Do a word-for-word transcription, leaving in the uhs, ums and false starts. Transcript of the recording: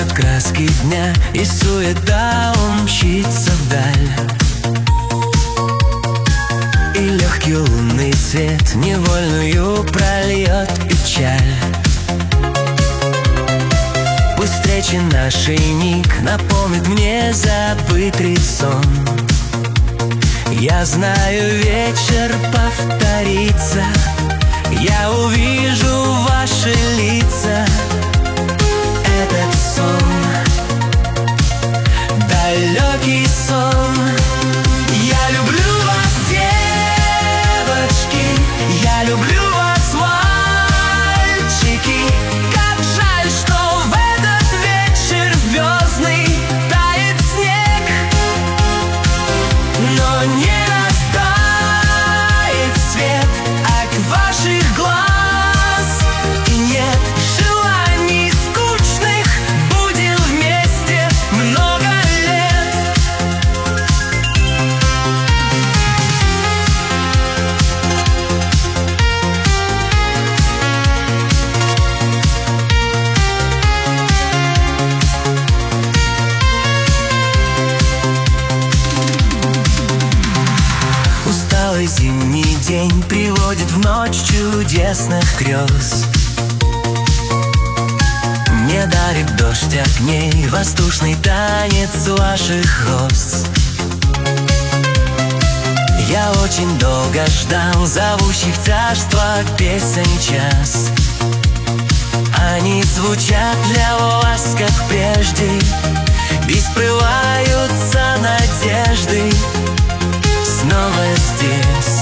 город, краски дня и суета, он мчится вдаль. И легкий лунный свет невольную прольет печаль. Пусть встречи нашей миг напомнит мне забытый сон. Я знаю, вечер повторится, я увижу ваши лица. Этот сон, далекий сон. Я люблю вас, девочки, я люблю вас, мальчики. Как жаль, что в этот вечер звездный тает снег, но не растает свет от ваших глаз. И нет желаний скучных, будем вместе много лет. Усталый зимний день приводит в ночь чудесных грез. Мне дарит дождь огней воздушный танец ваших роз. Я очень долго ждал зовущий в царство песен час. Они звучат для вас, как прежде, и сплываются надежды. Снова здесь